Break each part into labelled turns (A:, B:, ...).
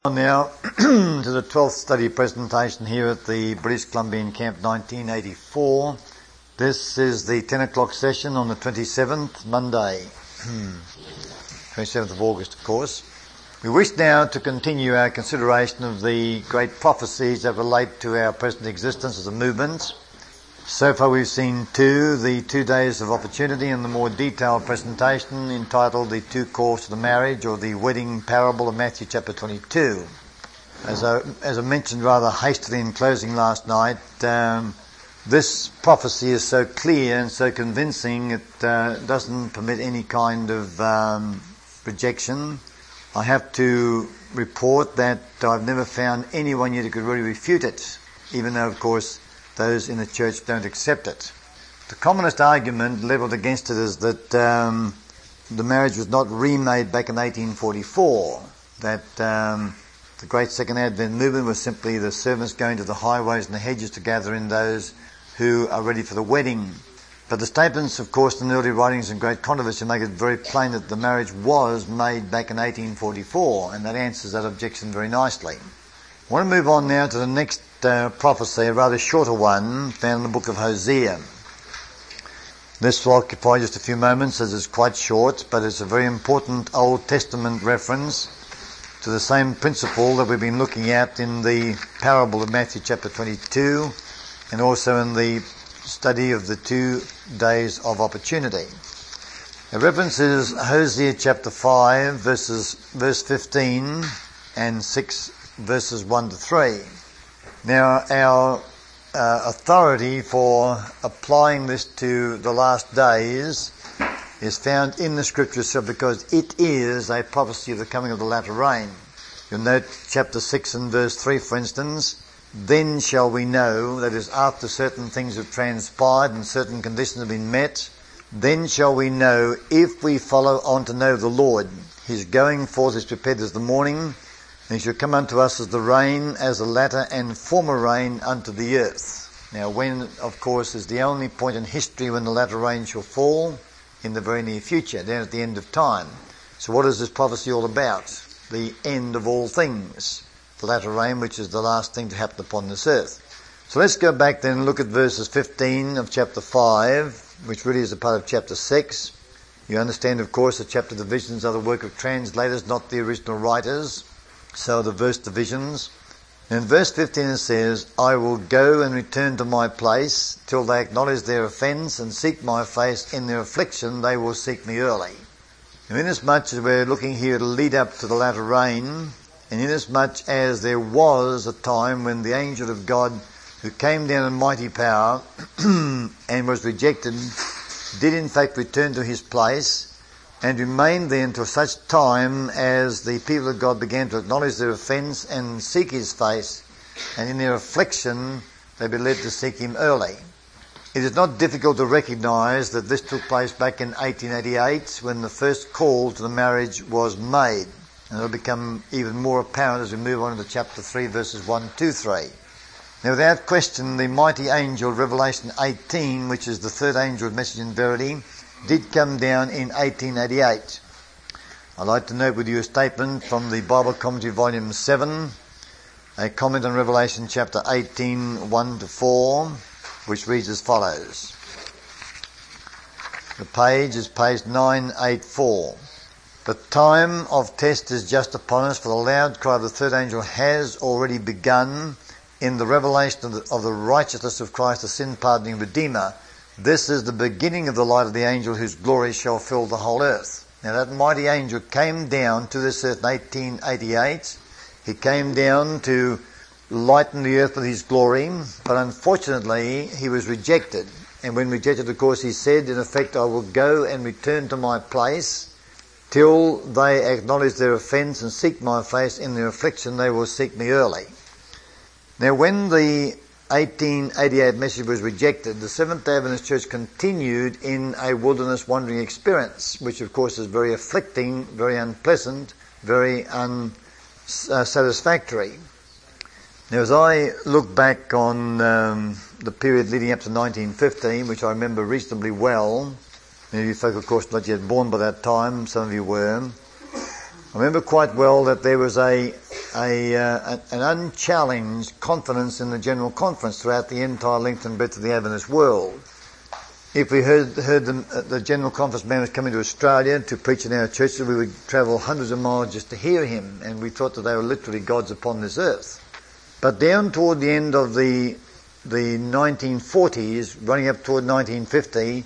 A: Now to the 12th study presentation here at the British Columbian Camp 1984. This is the 10 o'clock session on the 27th, Monday, 27th of August, of course. We wish now to continue our consideration of the great prophecies that relate to our present existence as a movement. So far we've seen two, the 2 days of opportunity, and the more detailed presentation entitled The Two Calls to the Marriage, or the Wedding Parable of Matthew chapter 22. As I mentioned rather hastily in closing last night, this prophecy is so clear and so convincing it doesn't permit any kind of rejection. I have to report that I've never found anyone yet who could really refute it, even though of course those in the church don't accept it. The commonest argument levelled against it is that the marriage was not remade back in 1844, that the great Second Advent movement was simply the servants going to the highways and the hedges to gather in those who are ready for the wedding. But the statements, of course, in the early writings and great controversy make it very plain that the marriage was made back in 1844, and that answers that objection very nicely. I want to move on now to the next prophecy, a rather shorter one, found in the book of Hosea. This will occupy just a few moments as it's quite short, but it's a very important Old Testament reference to the same principle that we've been looking at in the parable of Matthew chapter 22 and also in the study of the 2 days of opportunity. The reference is Hosea chapter 5 verse 15 and 6 verses 1 to 3. Now, our authority for applying this to the last days is found in the Scripture itself, because it is a prophecy of the coming of the latter rain. You'll note chapter 6 and verse 3, for instance, "Then shall we know," that is, after certain things have transpired and certain conditions have been met, "then shall we know if we follow on to know the Lord. His going forth is prepared as the morning, and he shall come unto us as the rain, as the latter and former rain unto the earth." Now, when, of course, is the only point in history when the latter rain shall fall? In the very near future, down at the end of time. So what is this prophecy all about? The end of all things. The latter rain, which is the last thing to happen upon this earth. So let's go back then and look at verses 15 of chapter 5, which really is a part of chapter 6. You understand, of course, that chapter divisions are the work of translators, not the original writers. So the verse divisions. In verse 15 it says, "I will go and return to my place, till they acknowledge their offence and seek my face. In their affliction they will seek me early." And inasmuch as we're looking here to lead up to the latter rain, and inasmuch as there was a time when the angel of God, who came down in mighty power and was rejected, did in fact return to his place, and remained there until such time as the people of God began to acknowledge their offence and seek his face, and in their affliction they be led to seek him early. It is not difficult to recognise that this took place back in 1888, when the first call to the marriage was made, and it will become even more apparent as we move on to chapter 3 verses 1 to 3. Now, without question, the mighty angel of Revelation 18, which is the third angel of Message in Verity, did come down in 1888. I'd like to note with you a statement from the Bible Commentary Volume 7, a comment on Revelation chapter 18, 1 to 4, which reads as follows. The page is page 984. "The time of test is just upon us, for the loud cry of the third angel has already begun in the revelation of the righteousness of Christ, the sin-pardoning Redeemer. This is the beginning of the light of the angel whose glory shall fill the whole earth." Now, that mighty angel came down to this earth in 1888. He came down to lighten the earth with his glory, but unfortunately he was rejected. And when rejected, of course, he said, in effect, "I will go and return to my place, till they acknowledge their offence and seek my face. In their affliction they will seek me early." Now, when the 1888 message was rejected, the Seventh-day Adventist Church continued in a wilderness wandering experience, which of course is very afflicting, very unpleasant, very unsatisfactory. Now, as I look back on the period leading up to 1915, which I remember reasonably well, many of you folk, of course, not yet born by that time, some of you were, I remember quite well that there was a an unchallenged confidence in the General Conference throughout the entire length and breadth of the Adventist world. If we heard the General Conference man was coming to Australia to preach in our churches, we would travel hundreds of miles just to hear him, and we thought that they were literally gods upon this earth. But down toward the end of the 1940s, running up toward 1950,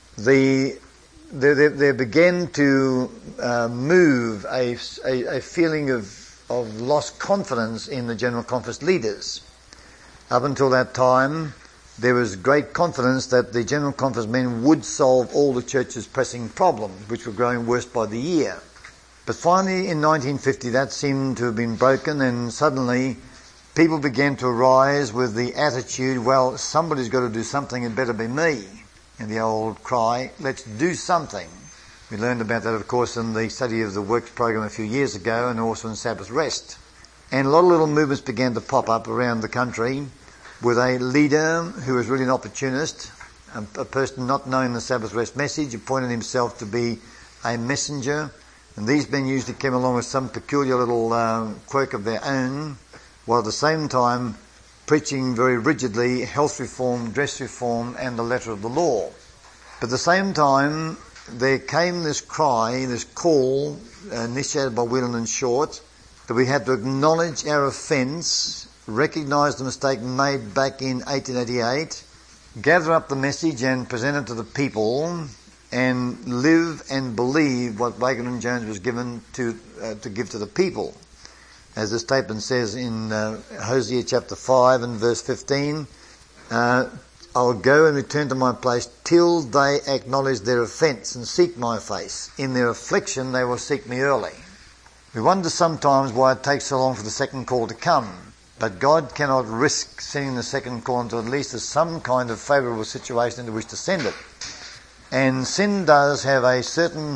A: there began to move a feeling of lost confidence in the General Conference leaders. Up until that time, there was great confidence that the General Conference men would solve all the church's pressing problems, which were growing worse by the year. But finally, in 1950, that seemed to have been broken, and suddenly people began to arise with the attitude, well, somebody's got to do something, it better be me. And the old cry, let's do something. We learned about that, of course, in the study of the Works program a few years ago, and also in Sabbath Rest. And a lot of little movements began to pop up around the country, with a leader who was really an opportunist, a person not knowing the Sabbath Rest message, appointed himself to be a messenger. And these men usually came along with some peculiar little quirk of their own, while at the same time preaching very rigidly health reform, dress reform, and the letter of the law. But at the same time, there came this cry, this call, initiated by Whelan and Short, that we had to acknowledge our offence, recognise the mistake made back in 1888, gather up the message and present it to the people, and live and believe what Wagon and Jones was given to give to the people. As the statement says in Hosea chapter 5 and verse 15, I'll go and return to my place till they acknowledge their offence and seek my face. In their affliction they will seek me early. We wonder sometimes why it takes so long for the second call to come. But God cannot risk sending the second call until at least there's some kind of favourable situation into which to send it. And sin does have a certain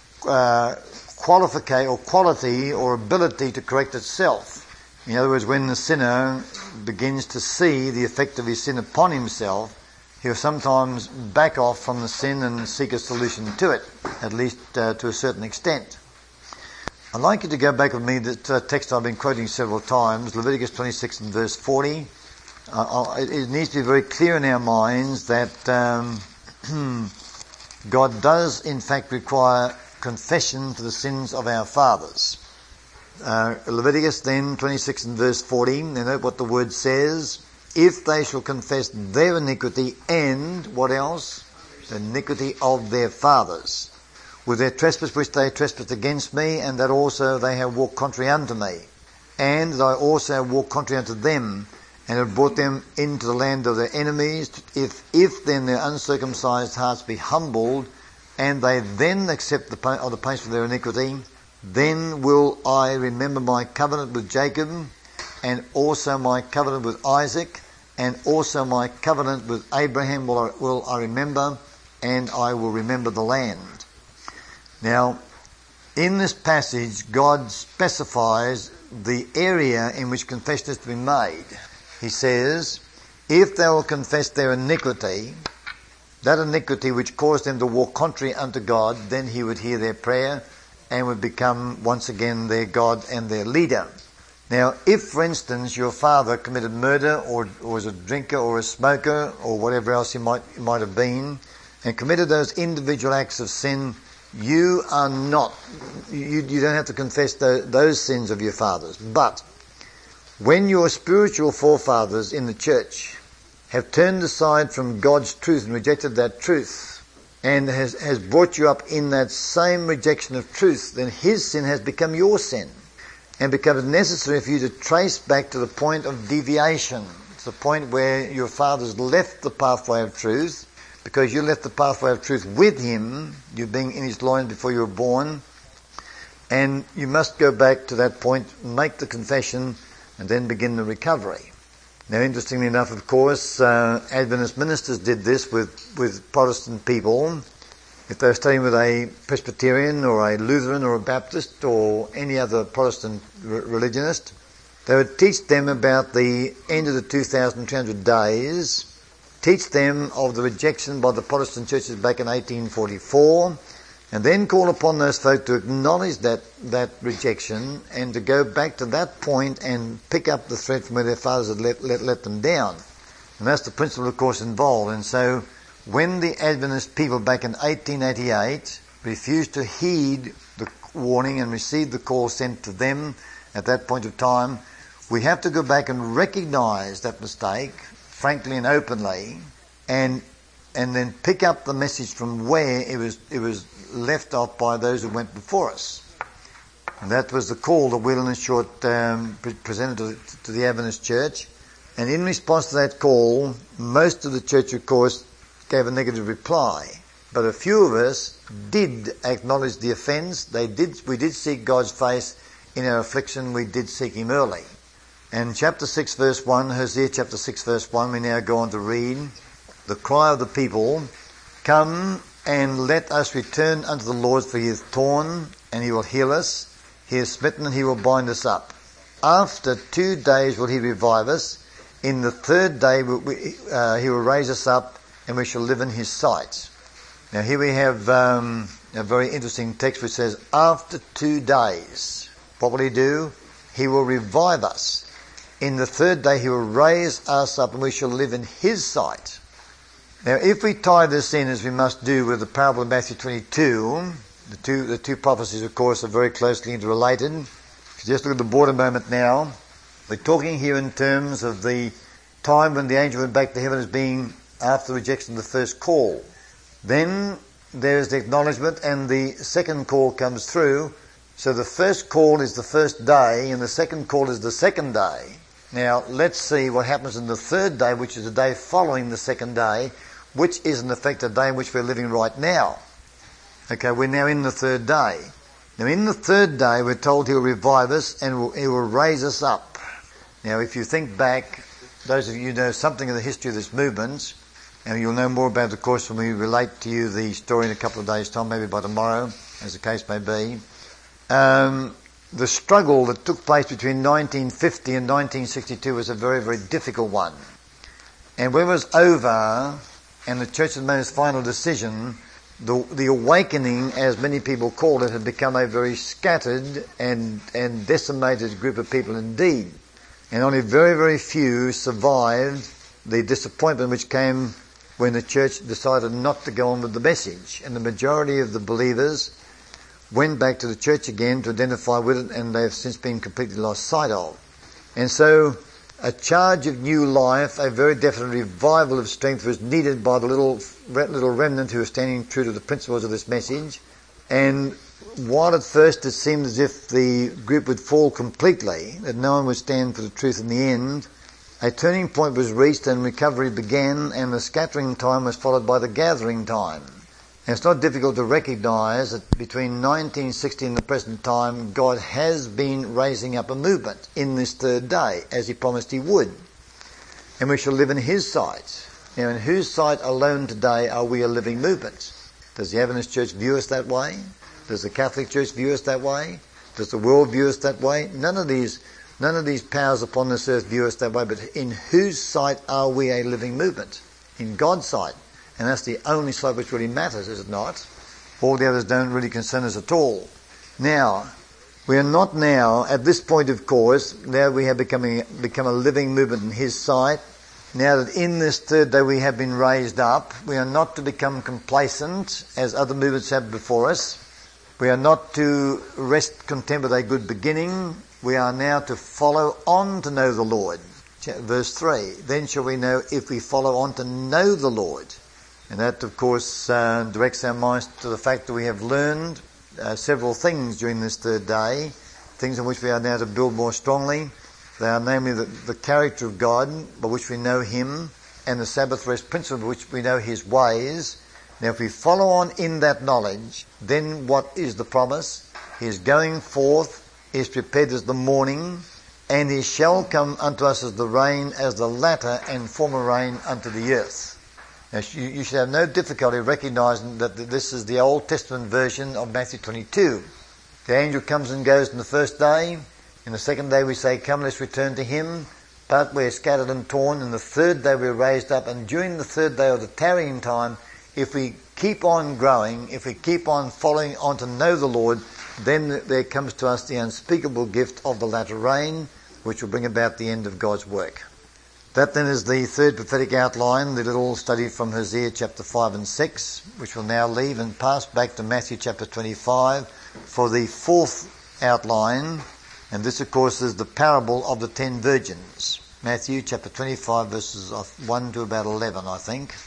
A: quality or ability to correct itself. In other words, when the sinner begins to see the effect of his sin upon himself, he'll sometimes back off from the sin and seek a solution to it, at least to a certain extent. I'd like you to go back with me to the text I've been quoting several times, Leviticus 26 and verse 40. It needs to be very clear in our minds that God does in fact require confession for the sins of our fathers. Leviticus then 26 and verse 40, and note what the word says, if they shall confess their iniquity and, what else? The iniquity of their fathers, with their trespass which they trespassed against me, and that also they have walked contrary unto me, and that I also have walked contrary unto them, and have brought them into the land of their enemies, if then their uncircumcised hearts be humbled, and they then accept the punishment of their iniquity, then will I remember my covenant with Jacob, and also my covenant with Isaac, and also my covenant with Abraham will I remember, and I will remember the land. Now, in this passage, God specifies the area in which confession is to be made. He says, if they will confess their iniquity, that iniquity which caused them to walk contrary unto God, then he would hear their prayer and would become once again their God and their leader. Now, if, for instance, your father committed murder or was a drinker or a smoker or whatever else he might have been, and committed those individual acts of sin, you don't have to confess those sins of your fathers. But when your spiritual forefathers in the church have turned aside from God's truth and rejected that truth, and has brought you up in that same rejection of truth, then his sin has become your sin, and becomes necessary for you to trace back to the point of deviation, to the point where your fathers left the pathway of truth, because you left the pathway of truth with him, you being in his loins before you were born, and you must go back to that point, make the confession, and then begin the recovery. Now, interestingly enough, of course, Adventist ministers did this with Protestant people. If they were studying with a Presbyterian or a Lutheran or a Baptist or any other Protestant religionist, they would teach them about the end of the 2,200 days, teach them of the rejection by the Protestant churches back in 1844, And then call upon those folk to acknowledge that rejection and to go back to that point and pick up the thread from where their fathers had let them down. And that's the principle, of course, involved. And so when the Adventist people back in 1888 refused to heed the warning and receive the call sent to them at that point of time, we have to go back and recognise that mistake, frankly and openly, and then pick up the message from where it was left off by those who went before us. And that was the call that Whelan and Short presented to the Adventist Church. And in response to that call, most of the church, of course, gave a negative reply. But a few of us did acknowledge the offence. We did seek God's face in our affliction. We did seek Him early. And chapter 6 verse 1, Hosea chapter 6 verse 1, we now go on to read the cry of the people, "Come and let us return unto the Lord, for He is torn and He will heal us. He is smitten and He will bind us up. After 2 days will He revive us. In the 3rd day He will raise us up, and we shall live in His sight." Now here we have a very interesting text which says, after 2 days, what will He do? He will revive us. In the 3rd day He will raise us up, and we shall live in His sight. Now if we tie this in, as we must do, with the parable of Matthew 22, the two prophecies, of course, are very closely interrelated. If you just look at the board a moment now, we're talking here in terms of the time when the angel went back to heaven as being after the rejection of the first call. Then there's the acknowledgement, and the second call comes through. So the first call is the first day, and the second call is the second day. Now let's see what happens in the 3rd day, which is the day following the second day, which is in effect a day in which we're living right now. Okay, we're now in the 3rd day. Now in the 3rd day we're told He'll revive us and He will raise us up. Now if you think back, those of you who know something of the history of this movement, and you'll know more about it, of course, when we relate to you the story in a couple of days' time, maybe by tomorrow, as the case may be. The struggle that took place between 1950 and 1962 was a very, very difficult one. And when it was over and the church had made its final decision, the awakening, as many people called it, had become a very scattered and decimated group of people indeed. And only very, very few survived the disappointment which came when the church decided not to go on with the message. And the majority of the believers went back to the church again to identify with it, and they've since been completely lost sight of. And so a charge of new life, a very definite revival of strength was needed by the little remnant who were standing true to the principles of this message. And while at first it seemed as if the group would fall completely, that no one would stand for the truth in the end, a turning point was reached and recovery began, and the scattering time was followed by the gathering time. And it's not difficult to recognise that between 1960 and the present time, God has been raising up a movement in this 3rd day, as He promised He would. And we shall live in His sight. Now, in whose sight alone today are we a living movement? Does the Adventist Church view us that way? Does the Catholic Church view us that way? Does the world view us that way? None of these powers upon this earth view us that way, but in whose sight are we a living movement? In God's sight. And that's the only sight which really matters, is it not? All the others don't really concern us at all. Now, we are not now, at this point of course, now we have become a living movement in His sight. Now that in this 3rd day we have been raised up, we are not to become complacent as other movements have before us. We are not to rest content with a good beginning. We are now to follow on to know the Lord. Verse 3, then shall we know if we follow on to know the Lord. And that, of course, directs our minds to the fact that we have learned several things during this 3rd day, things in which we are now to build more strongly. They are namely the character of God, by which we know Him, and the Sabbath rest principle, by which we know His ways. Now, if we follow on in that knowledge, then what is the promise? He is going forth, He is prepared as the morning, and He shall come unto us as the rain, as the latter and former rain unto the earth. Now, you should have no difficulty recognising that this is the Old Testament version of Matthew 22. The angel comes and goes in the first day. In the second day we say, come, let's return to Him. But we're scattered and torn. In the 3rd day we're raised up. And during the 3rd day of the tarrying time, if we keep on growing, if we keep on following on to know the Lord, then there comes to us the unspeakable gift of the latter rain, which will bring about the end of God's work. That then is the third prophetic outline, the little study from Hosea chapter 5 and 6, which will now leave and pass back to Matthew chapter 25 for the fourth outline, and this of course is the parable of the 10 virgins. Matthew chapter 25 verses 1 to about 11, I think.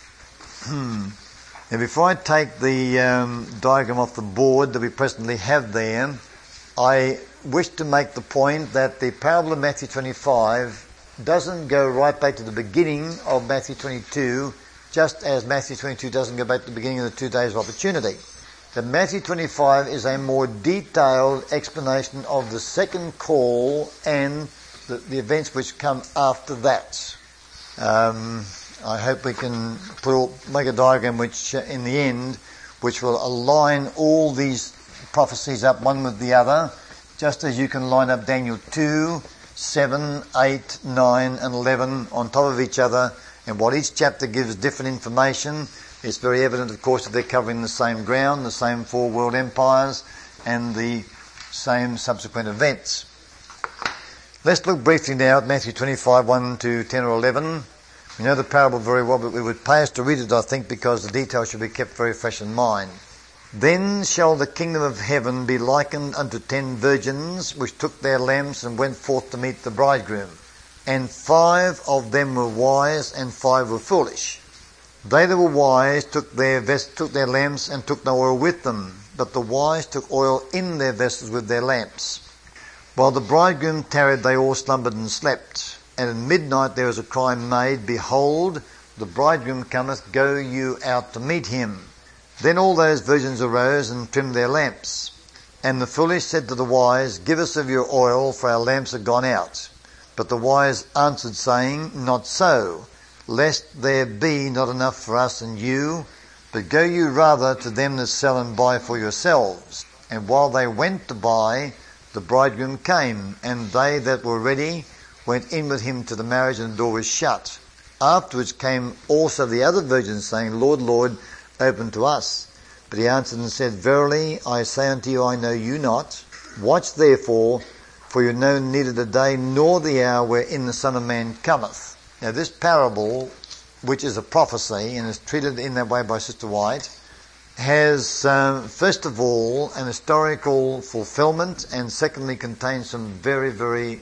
A: Now before I take the diagram off the board that we presently have there, I wish to make the point that the parable of Matthew 25 doesn't go right back to the beginning of Matthew 22, just as Matthew 22 doesn't go back to the beginning of the 2 days of opportunity. That Matthew 25 is a more detailed explanation of the second call and the events which come after that. I hope we can make a diagram which, in the end, which will align all these prophecies up one with the other, just as you can line up Daniel 2, 7, 8, 9 and 11 on top of each other, and while each chapter gives different information, it's very evident, of course, that they're covering the same ground, the same 4 world empires, and the same subsequent events. Let's look briefly now at Matthew 25, 1 to 10 or 11. We know the parable very well, but it would pay us to read it, I think, because the details should be kept very fresh in mind. Then shall the kingdom of heaven be likened unto 10 virgins, which took their lamps and went forth to meet the bridegroom. And 5 of them were wise, and 5 were foolish. They that were wise took their lamps and took no oil with them, but the wise took oil in their vessels with their lamps. While the bridegroom tarried, they all slumbered and slept. And at midnight there was a cry made, Behold, the bridegroom cometh, go you out to meet him. Then all those virgins arose and trimmed their lamps. And the foolish said to the wise, Give us of your oil, for our lamps are gone out. But the wise answered, saying, Not so, lest there be not enough for us and you, but go you rather to them that sell and buy for yourselves. And while they went to buy, the bridegroom came, and they that were ready went in with him to the marriage, and the door was shut. Afterwards came also the other virgins, saying, Lord, Lord, open to us. But he answered and said, Verily I say unto you, I know you not. Watch therefore, for you know neither the day nor the hour wherein the Son of Man cometh. Now this parable, which is a prophecy and is treated in that way by Sister White, has first of all an historical fulfillment, and secondly contains some very, very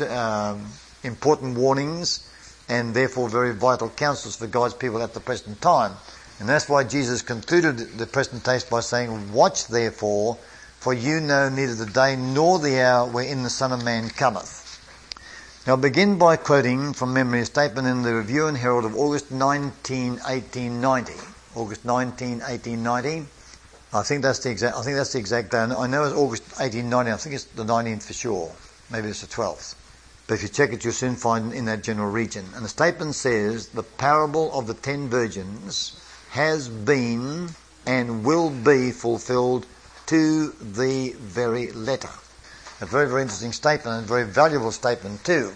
A: important warnings and therefore very vital counsels for God's people at the present time. And that's why Jesus concluded the presentation by saying, Watch therefore, for you know neither the day nor the hour wherein the Son of Man cometh. Now I'll begin by quoting from memory a statement in the Review and Herald of August 19, 1890. August 19, 1890. I think that's the exact day. I know it's August 1890. I think it's the 19th for sure. Maybe it's the 12th. But if you check it, you'll soon find in that general region. And the statement says, the parable of the 10 virgins has been and will be fulfilled to the very letter. A very, very interesting statement, and a very valuable statement too.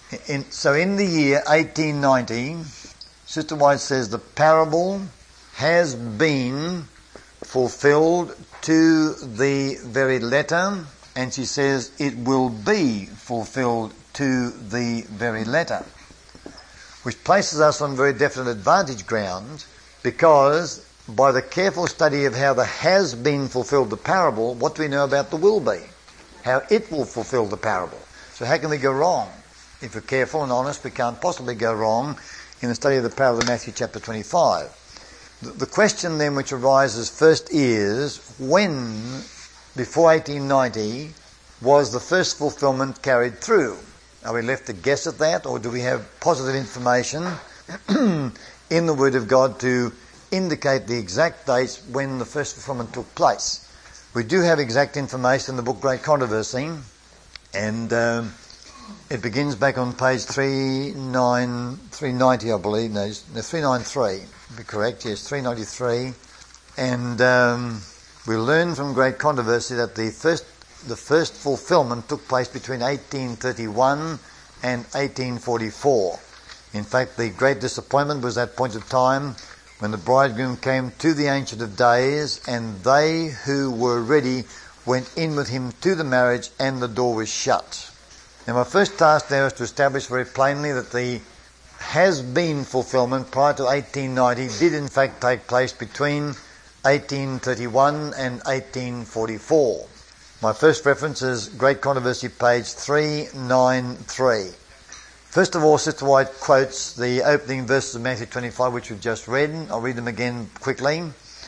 A: So in the year 1890, Sister White says the parable has been fulfilled to the very letter, and she says it will be fulfilled to the very letter, which places us on very definite advantage ground, because by the careful study of how the has been fulfilled the parable, what do we know about the will be? How it will fulfill the parable. So how can we go wrong? If we're careful and honest, we can't possibly go wrong in the study of the parable of Matthew chapter 25. The question then which arises first is, when, before 1890, was the first fulfillment carried through? Are we left to guess at that, or do we have positive information in the Word of God to indicate the exact dates when the first fulfillment took place? We do have exact information in the book Great Controversy, and it begins back on page 390, I believe. No, 393, to be correct. Yes, 393. And we learn from Great Controversy that the first fulfillment took place between 1831 and 1844. In fact, the great disappointment was that point of time when the bridegroom came to the Ancient of Days, and they who were ready went in with him to the marriage, and the door was shut. Now my first task now is to establish very plainly that the has-been fulfillment prior to 1890 did in fact take place between 1831 and 1844. My first reference is Great Controversy, page 393. First of all, Sister White quotes the opening verses of Matthew 25, which we've just read. I'll read them again quickly.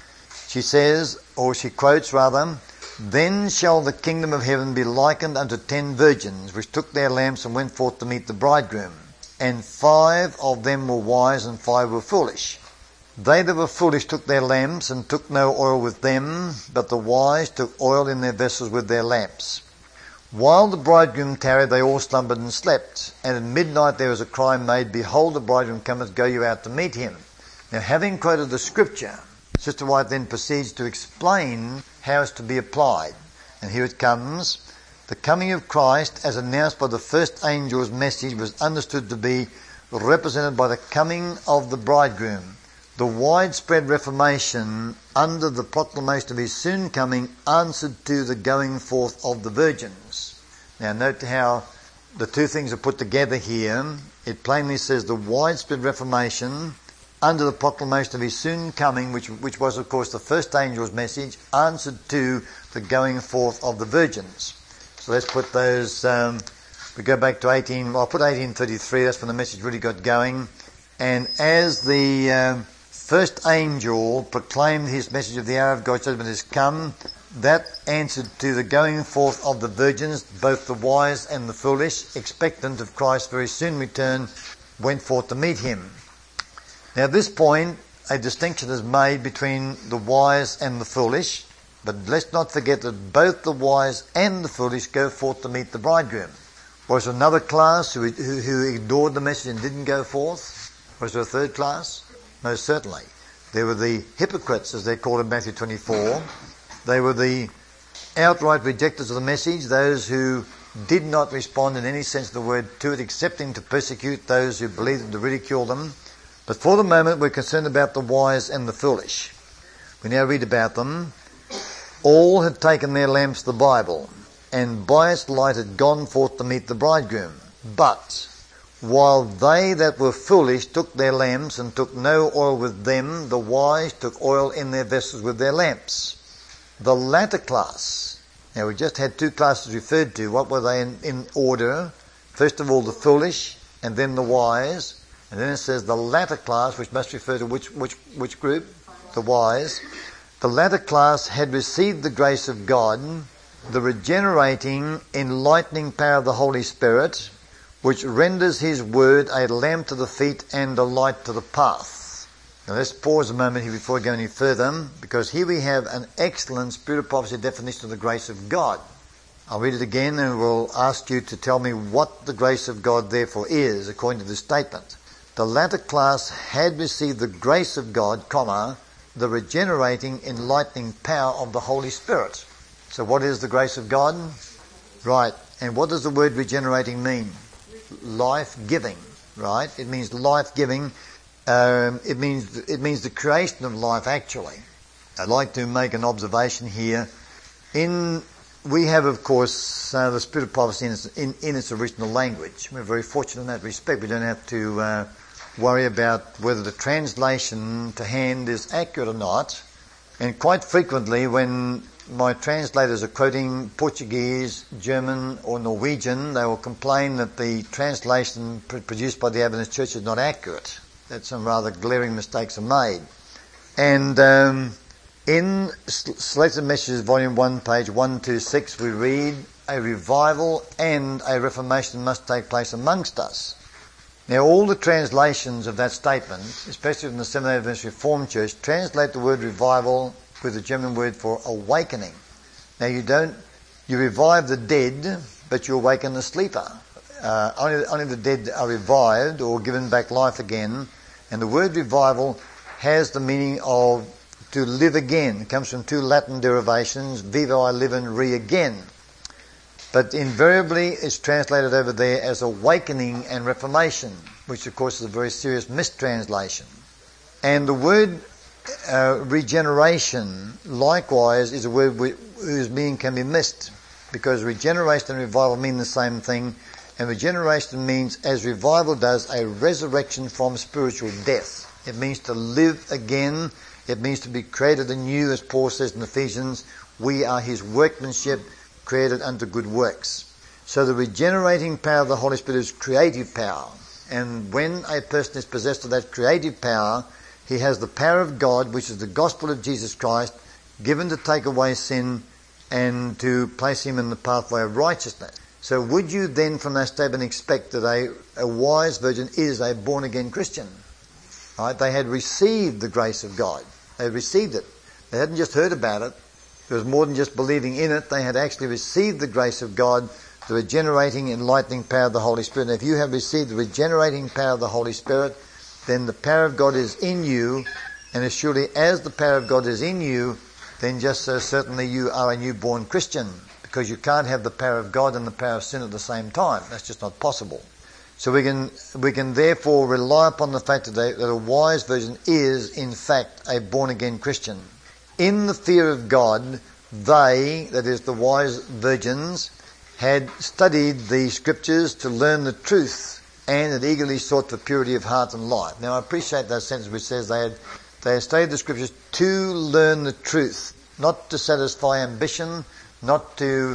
A: She says, or she quotes rather, "Then shall the kingdom of heaven be likened unto 10 virgins, which took their lamps and went forth to meet the bridegroom. And 5 of them were wise, and 5 were foolish. They that were foolish took their lamps, and took no oil with them, but the wise took oil in their vessels with their lamps. While the bridegroom tarried, they all slumbered and slept. And at midnight there was a cry made, Behold, the bridegroom cometh, go you out to meet him." Now, having quoted the scripture, Sister White then proceeds to explain how it's to be applied. And here it comes. The coming of Christ, as announced by the first angel's message, was understood to be represented by the coming of the bridegroom. The widespread Reformation, under the proclamation of his soon coming, answered to the going forth of the virgins. Now note how the two things are put together here. It plainly says the widespread Reformation, under the proclamation of his soon coming, which was of course the first angel's message, answered to the going forth of the virgins. So let's put those, we go back to I'll put 1833, that's when the message really got going. And as the first angel proclaimed his message of the hour of God's judgment has come, that answered to the going forth of the virgins, both the wise and the foolish, expectant of Christ's very soon return, went forth to meet him. Now at this point, a distinction is made between the wise and the foolish, but let's not forget that both the wise and the foolish go forth to meet the bridegroom. Was there another class who ignored the message and didn't go forth? Was there a third class? Most certainly. There were the hypocrites, as they're called in Matthew 24. They were the outright rejectors of the message, those who did not respond in any sense of the word to it, excepting to persecute those who believed and to ridicule them. But for the moment, we're concerned about the wise and the foolish. We now read about them. All had taken their lamps, the Bible, and by its light had gone forth to meet the bridegroom. But while they that were foolish took their lamps, and took no oil with them, the wise took oil in their vessels with their lamps. The latter class, now we just had 2 classes referred to. What were they in order? First of all the foolish, and then the wise. And then it says the latter class, which must refer to which group? The wise. The latter class had received the grace of God, the regenerating, enlightening power of the Holy Spirit, which renders his word a lamp to the feet and a light to the path. Now let's pause a moment here before we go any further, because here we have an excellent Spirit of Prophecy definition of the grace of God. I'll read it again and we'll ask you to tell me what the grace of God therefore is, according to this statement. The latter class had received the grace of God, the regenerating, enlightening power of the Holy Spirit. So what is the grace of God? Right. And what does the word regenerating mean? Life-giving, right? It means life-giving. It means the creation of life, actually. I'd like to make an observation here. We have, of course, the Spirit of Prophecy in its original language. We're very fortunate in that respect. We don't have to worry about whether the translation to hand is accurate or not. And quite frequently, when my translators are quoting Portuguese, German or Norwegian, they will complain that the translation produced by the Adventist Church is not accurate, that some rather glaring mistakes are made. And in Selected Messages, Volume 1, page 126, we read, a revival and a reformation must take place amongst us. Now, all the translations of that statement, especially from the Seventh-day Adventist Reformed Church, translate the word revival with the German word for awakening. Now, you revive the dead, but you awaken the sleeper. Only the dead are revived or given back life again. And the word revival has the meaning of to live again. It comes from 2 Latin derivations, vivo, I live, and re-again. But invariably it's translated over there as awakening and reformation, which of course is a very serious mistranslation. And the word regeneration, likewise, is a word whose meaning can be missed, because regeneration and revival mean the same thing, and regeneration means, as revival does, a resurrection from spiritual death. It means to live again. It means to be created anew, as Paul says in Ephesians. We are his workmanship, created unto good works. So the regenerating power of the Holy Spirit is creative power. And when a person is possessed of that creative power, he has the power of God, which is the gospel of Jesus Christ, given to take away sin and to place him in the pathway of righteousness. So would you then from that statement expect that a wise virgin is a born-again Christian? Right? They had received the grace of God. They had received it. They hadn't just heard about it. It was more than just believing in it. They had actually received the grace of God, the regenerating, enlightening power of the Holy Spirit. And if you have received the regenerating power of the Holy Spirit, then the power of God is in you, and as surely as the power of God is in you, then just so certainly you are a newborn Christian, because you can't have the power of God and the power of sin at the same time. That's just not possible. So we can therefore rely upon the fact that a wise virgin is, in fact, a born-again Christian. In the fear of God, they, that is the wise virgins, had studied the scriptures to learn the truth, and had eagerly sought for purity of heart and life. Now I appreciate that sentence which says they had studied the scriptures to learn the truth, not to satisfy ambition, not to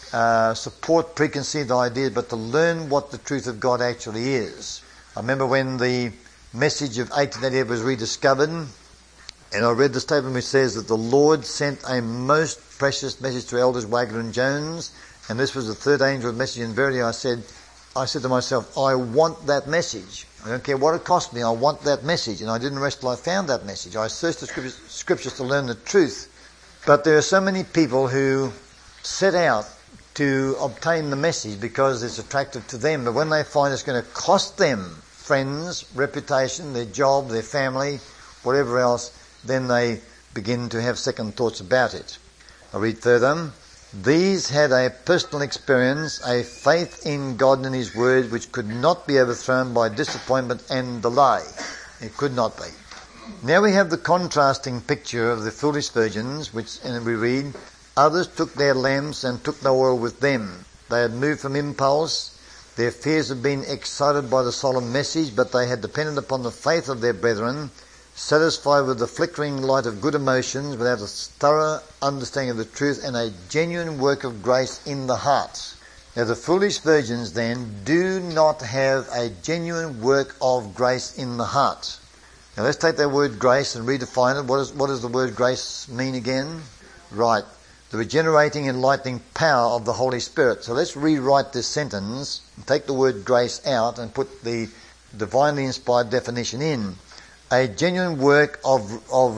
A: support preconceived ideas, but to learn what the truth of God actually is. I remember when the message of 1888 was rediscovered, and I read the statement which says that the Lord sent a most precious message to Elders Wagner and Jones, and this was the third angel of message. In verity, I said to myself, I want that message. I don't care what it cost me, I want that message. And I didn't rest till I found that message. I searched the scriptures to learn the truth. But there are so many people who set out to obtain the message because it's attractive to them. But when they find it's going to cost them friends, reputation, their job, their family, whatever else, then they begin to have second thoughts about it. I read further. These had a personal experience, a faith in God and his word, which could not be overthrown by disappointment and delay. It could not be. Now we have the contrasting picture of the foolish virgins, and we read, others took their lamps and took no oil with them. They had moved from impulse. Their fears had been excited by the solemn message, but they had depended upon the faith of their brethren, satisfied with the flickering light of good emotions, without a thorough understanding of the truth and a genuine work of grace in the heart. Now the foolish virgins then do not have a genuine work of grace in the heart. Now let's take that word grace and redefine it. What does the word grace mean again? Right. The regenerating, enlightening power of the Holy Spirit. So let's rewrite this sentence and take the word grace out and put the divinely inspired definition in. A genuine work of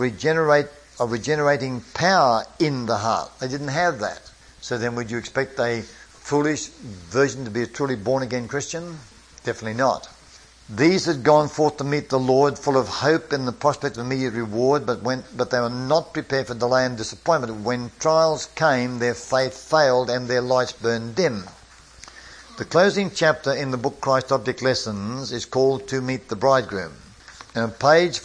A: regenerating power in the heart. They didn't have that. So then would you expect a foolish virgin to be a truly born-again Christian? Definitely not. These had gone forth to meet the Lord, full of hope in the prospect of immediate reward, but they were not prepared for delay and disappointment. When trials came, their faith failed and their lights burned dim. The closing chapter in the book Christ Object Lessons is called To Meet the Bridegroom. And on page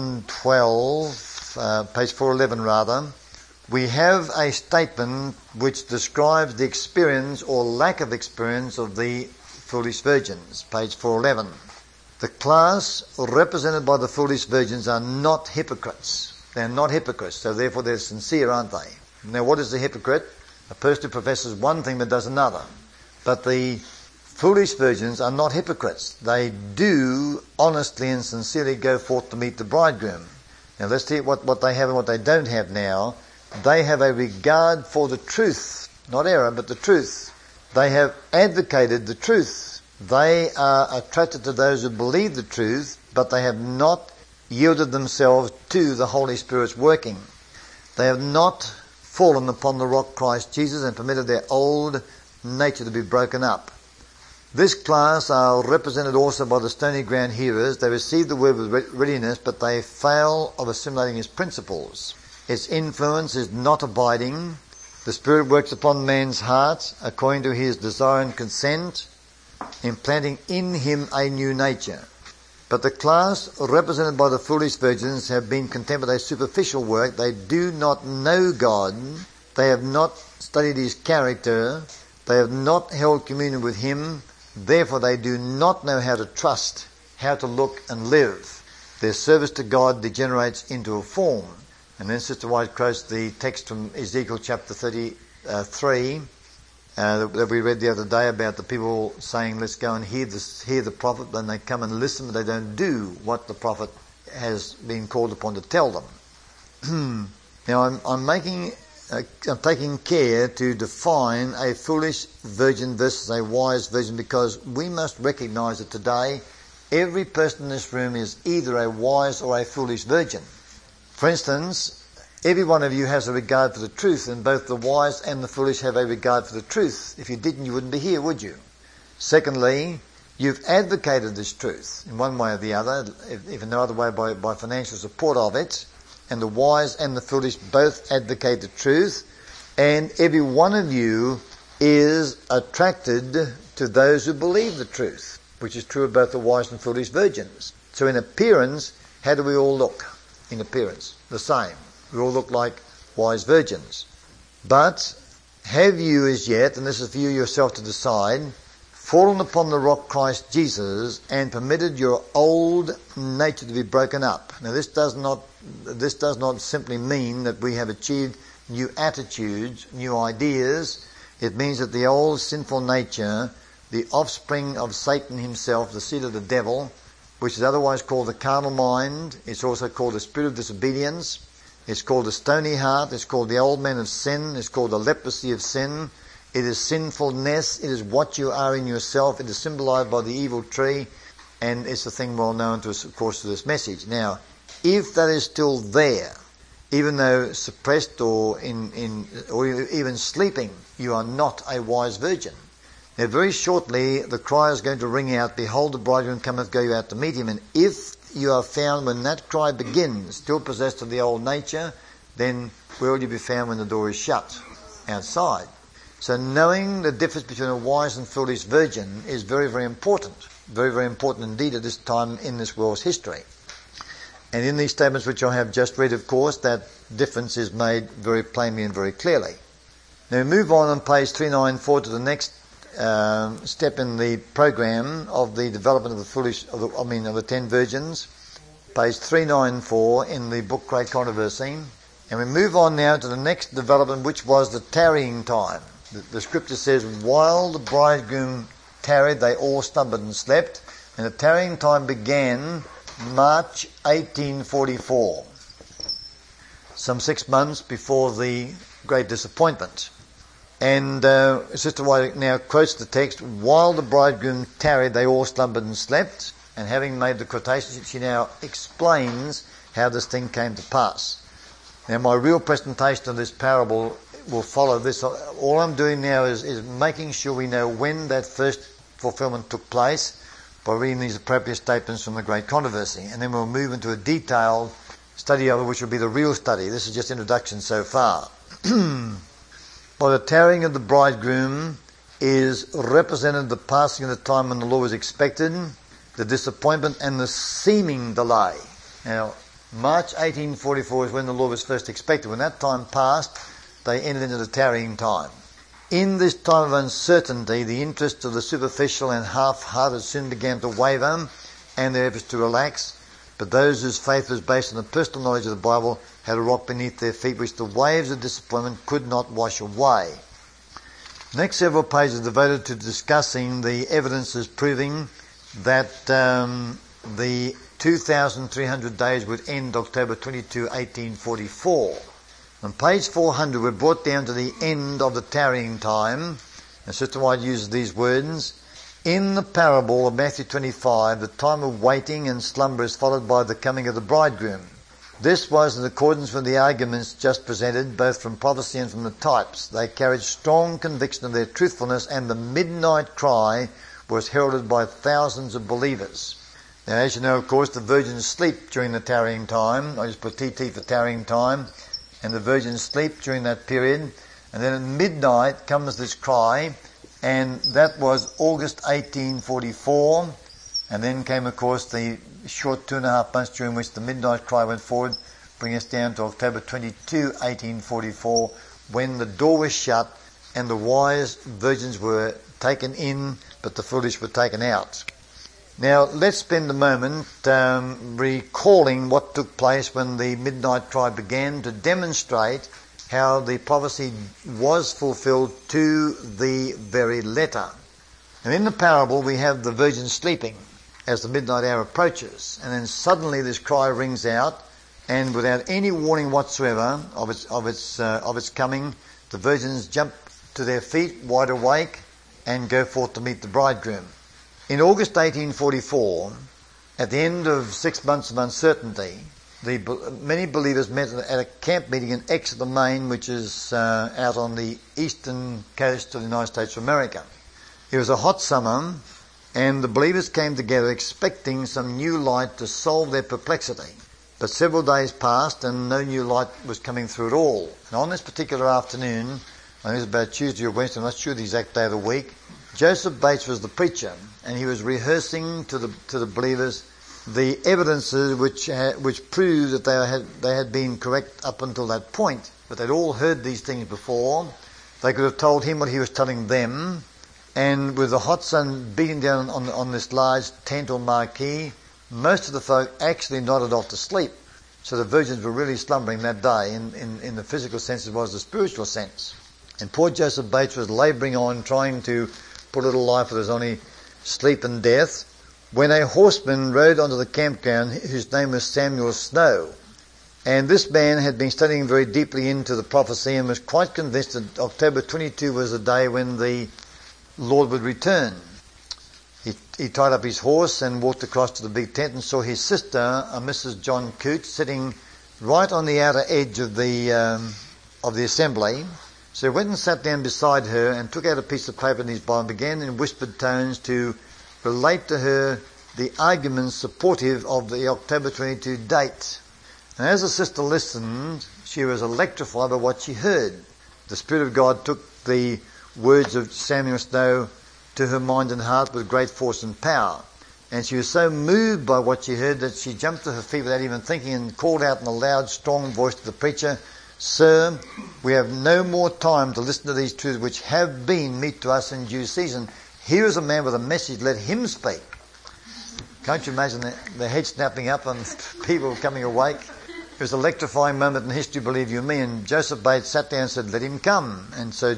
A: 412, page 411 rather, we have a statement which describes the experience or lack of experience of the foolish virgins. Page 411. The class represented by the foolish virgins are not hypocrites. They're not hypocrites, so therefore they're sincere, aren't they? Now what is a hypocrite? A person who professes one thing but does another. But the foolish virgins are not hypocrites. They do honestly and sincerely go forth to meet the bridegroom. Now let's see what they have and what they don't have now. They have a regard for the truth, not error, but the truth. They have advocated the truth. They are attracted to those who believe the truth, but they have not yielded themselves to the Holy Spirit's working. They have not fallen upon the rock Christ Jesus and permitted their old nature to be broken up. This class are represented also by the stony ground hearers. They receive the word with readiness, but they fail of assimilating its principles. Its influence is not abiding. The Spirit works upon man's heart according to his desire and consent, implanting in him a new nature. But the class represented by the foolish virgins have been content with a superficial work. They do not know God. They have not studied his character. They have not held communion with him. Therefore they do not know how to trust, how to look and live. Their service to God degenerates into a form. And then Sister White quotes the text from Ezekiel chapter 33 that we read the other day about the people saying, let's go and hear the prophet. Then they come and listen, but they don't do what the prophet has been called upon to tell them. Now I'm taking care to define a foolish virgin versus a wise virgin, because we must recognize that today every person in this room is either a wise or a foolish virgin. For instance, every one of you has a regard for the truth, and both the wise and the foolish have a regard for the truth. If you didn't, you wouldn't be here, would you? Secondly, you've advocated this truth in one way or the other, if in no other way by financial support of it, and the wise and the foolish both advocate the truth, and every one of you is attracted to those who believe the truth, which is true of both the wise and foolish virgins. So in appearance, how do we all look? In appearance, the same. We all look like wise virgins. But have you as yet, and this is for you yourself to decide, fallen upon the rock Christ Jesus and permitted your old nature to be broken up? Now this does not simply mean that we have achieved new attitudes, new ideas. It means that the old sinful nature, the offspring of Satan himself, the seed of the devil, which is otherwise called the carnal mind, it's also called the spirit of disobedience, it's called the stony heart, it's called the old man of sin, it's called the leprosy of sin. It is sinfulness, it is what you are in yourself, it is symbolized by the evil tree, and it's a thing well known to us, of course, to this message. Now, if that is still there, even though suppressed or even sleeping, you are not a wise virgin. Now very shortly the cry is going to ring out, behold the bridegroom cometh, go you out to meet him. And if you are found when that cry begins, still possessed of the old nature, then where will you be found when the door is shut? Outside. So knowing the difference between a wise and foolish virgin is very, very important. Very, very important indeed at this time in this world's history. And in these statements which I have just read, of course, that difference is made very plainly and very clearly. Now we move on page 394 to the next step in the program of the development of the 10 virgins. Page 394 in the book Great Controversy. And we move on now to the next development, which was the tarrying time. The scripture says, while the bridegroom tarried, they all slumbered and slept. And the tarrying time began March 1844, some 6 months before the great disappointment. And Sister White now quotes the text, while the bridegroom tarried, they all slumbered and slept. And having made the quotation, she now explains how this thing came to pass. Now my real presentation of this parable will follow this. All I'm doing now is making sure we know when that first fulfillment took place by reading these appropriate statements from the Great Controversy. And then we'll move into a detailed study of it, which will be the real study. This is just introduction so far. By the tarrying of the bridegroom is represented the passing of the time when the Lord was expected, the disappointment and the seeming delay. Now, March 1844 is when the Lord was first expected. When that time passed, they entered into the tarrying time. In this time of uncertainty, the interests of the superficial and half-hearted soon began to waver and their efforts to relax, but those whose faith was based on the personal knowledge of the Bible had a rock beneath their feet which the waves of disappointment could not wash away. The next several pages are devoted to discussing the evidences proving that the 2,300 days would end October 22, 1844. On page 400 we're brought down to the end of the tarrying time, and Sister White uses these words, in the parable of Matthew 25, the time of waiting and slumber is followed by the coming of the bridegroom. This was in accordance with the arguments just presented, both from prophecy and from the types. They carried strong conviction of their truthfulness, and the midnight cry was heralded by thousands of believers. Now, as you know, of course, the virgins sleep during the tarrying time. I just put TT for tarrying time. And the virgins sleep during that period. And then at midnight comes this cry, and that was August 1844. And then came, of course, the short 2.5 months during which the midnight cry went forward, bringing us down to October 22, 1844, when the door was shut and the wise virgins were taken in, but the foolish were taken out. Now, let's spend a moment recalling what took place when the midnight cry began to demonstrate how the prophecy was fulfilled to the very letter. And in the parable, we have the virgins sleeping as the midnight hour approaches, and then suddenly this cry rings out, and without any warning whatsoever of its coming, the virgins jump to their feet, wide awake, and go forth to meet the bridegroom. In August 1844, at the end of 6 months of uncertainty, many believers met at a camp meeting in Exeter, Maine, which is out on the eastern coast of the United States of America. It was a hot summer, and the believers came together expecting some new light to solve their perplexity. But several days passed and no new light was coming through at all. And on this particular afternoon, I think it was about Tuesday or Wednesday, I'm not sure the exact day of the week, Joseph Bates was the preacher, and he was rehearsing to the believers the evidences which proved that they had been correct up until that point. But they'd all heard these things before. They could have told him what he was telling them. And with the hot sun beating down on this large tent or marquee, most of the folk actually nodded off to sleep. So the virgins were really slumbering that day in the physical sense as well as the spiritual sense. And poor Joseph Bates was labouring on, trying to put a little life where there's only sleep and death, when a horseman rode onto the campground whose name was Samuel Snow. And this man had been studying very deeply into the prophecy and was quite convinced that October 22 was the day when the Lord would return. He tied up his horse and walked across to the big tent and saw his sister, Mrs. John Coote, sitting right on the outer edge of the assembly. So he went and sat down beside her and took out a piece of paper in his Bible and began in whispered tones to relate to her the arguments supportive of the October 22 date. And as the sister listened, she was electrified by what she heard. The Spirit of God took the words of Samuel Snow to her mind and heart with great force and power. And she was so moved by what she heard that she jumped to her feet without even thinking and called out in a loud, strong voice to the preacher, "Sir, we have no more time to listen to these truths which have been meet to us in due season. Here is a man with a message, let him speak." Can't you imagine the head snapping up and people coming awake? It was an electrifying moment in history, believe you me, and Joseph Bates sat down and said, "Let him come." And so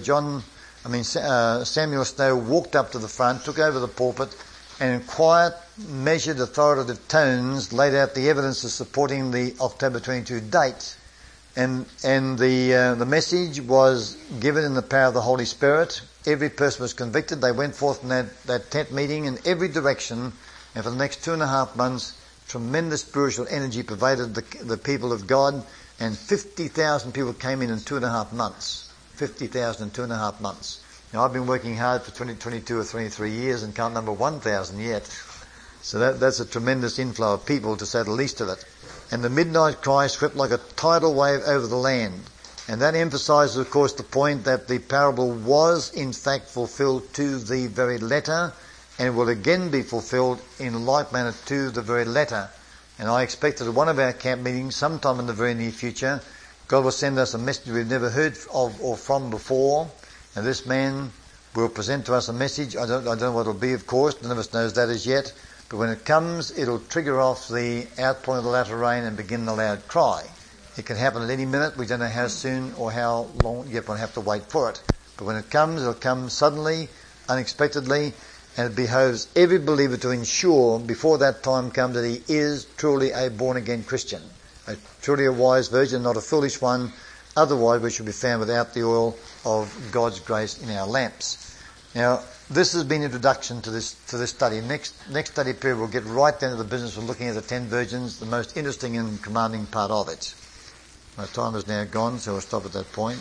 A: Samuel Snow walked up to the front, took over the pulpit, and in quiet, measured, authoritative tones laid out the evidences supporting the October 22 date. And the message was given in the power of the Holy Spirit. Every person was convicted. They went forth from that tent meeting in every direction, and for the next 2.5 months, tremendous spiritual energy pervaded the people of God, and 50,000 people came in 2.5 months. 50,000 in 2.5 months. Now, I've been working hard for 22 or 23 years and can't number 1,000 yet. So that's a tremendous inflow of people, to say the least of it. And the midnight cry swept like a tidal wave over the land. And that emphasises, of course, the point that the parable was, in fact, fulfilled to the very letter, and will again be fulfilled in like manner to the very letter. And I expect that at one of our camp meetings, sometime in the very near future, God will send us a message we've never heard of or from before, and this man will present to us a message. I don't know what it'll be, of course. None of us knows that as yet. But when it comes, it'll trigger off the outpouring of the latter rain and begin the loud cry. It can happen at any minute. We don't know how soon or how long yet. We'll have to wait for it. But when it comes, it'll come suddenly, unexpectedly, and it behoves every believer to ensure before that time comes that he is truly a born-again Christian, truly a wise virgin, not a foolish one. Otherwise, we should be found without the oil of God's grace in our lamps. Now, this has been introduction to this study. Next study period, we'll get right down to the business of looking at the 10 virgins, the most interesting and commanding part of it. My time is now gone, so we'll stop at that point.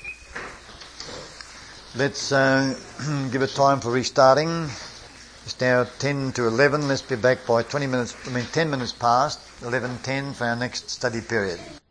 A: Let's give it time for restarting. It's now 10 to 11. Let's be back by 10 minutes past 11:10 for our next study period.